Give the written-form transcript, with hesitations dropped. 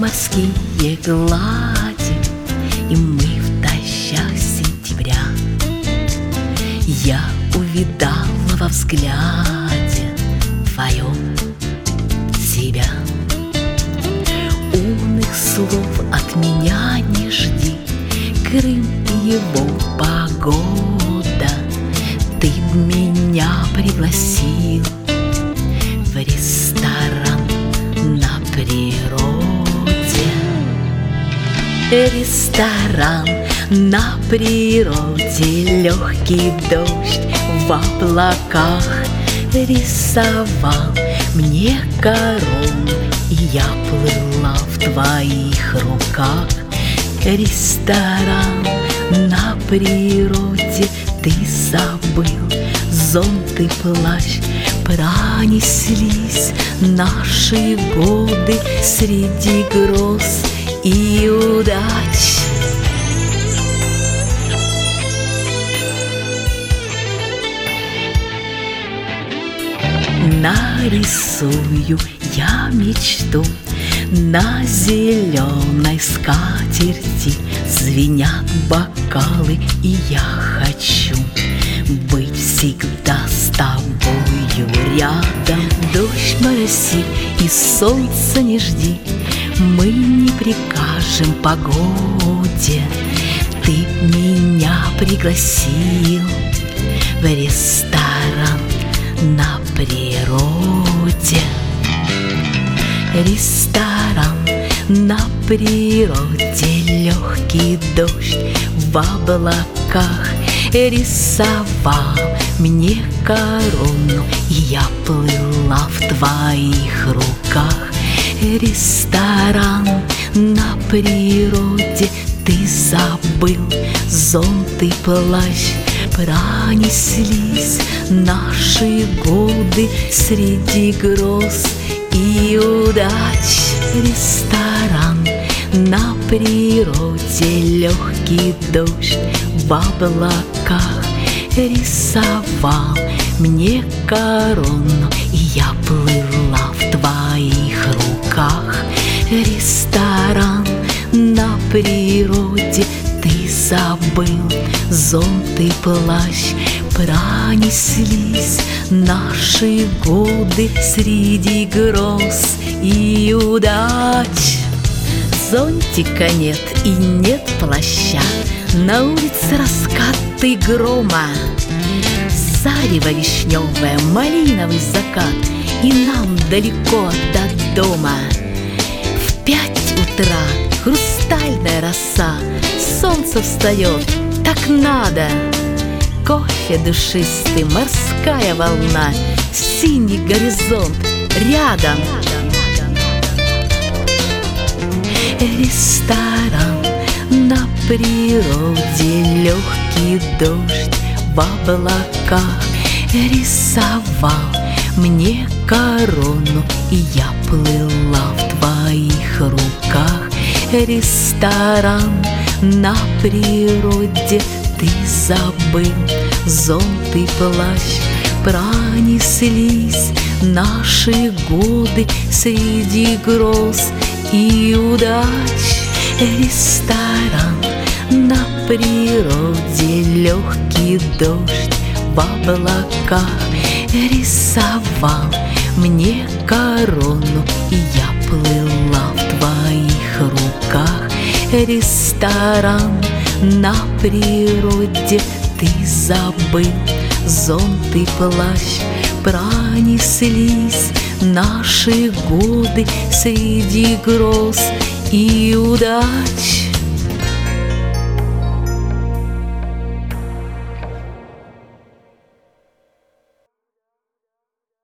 морские глади, и мы в дождях сентября. Я увидала во взгляде твоем себя. Умных слов от меня не жди, Крым и его погода. Ты б меня пригласил в ресторан на природе. Ресторан на природе, легкий дождь в облаках рисовал мне корону, и я плыла в твоих руках. Ресторан на природе, ты забыл зонт и плащ. Пронеслись наши годы среди гроз и удач. Нарисую я мечту на зеленой скатерти. Звенят бокалы, и я хочу быть всегда с тобою рядом. Дождь моросит и солнца не жди, мы не прикажем погоде. Ты меня пригласил в ресторан на природе. Ресторан на природе, легкий дождь в облаках рисовал мне корону, и я плыла в твоих руках. Ресторан на природе, ты забыл зонт и плащ. Пронеслись наши годы среди гроз и удач. Ресторан на природе, легкий дождь в облаках рисовал мне корону, и я плыла в твоих руках. Ресторан на природе, ты забыл зонт и плащ. Пронеслись наши годы среди гроз и удач. Зонтика нет и нет плаща, на улице раскаты грома. Зарево вишневое, малиновый закат, и нам далеко до дома. В 5 утра хрустальная роса, солнце встает, так надо. Кофе душистый, морская волна, синий горизонт рядом. Ресторан на природе, легкий дождь в облаках рисовал мне корону, и я плыла в твоих руках. Ресторан на природе, ты забыл зонт и плащ. Пронеслись наши годы среди гроз и удач. Ресторан на природе, легкий дождь в облаках рисовал мне корону, и я плыла в твоих руках. Ресторан на природе, ты забыл зонт и плащ. Пронеслись наши годы среди гроз и удач.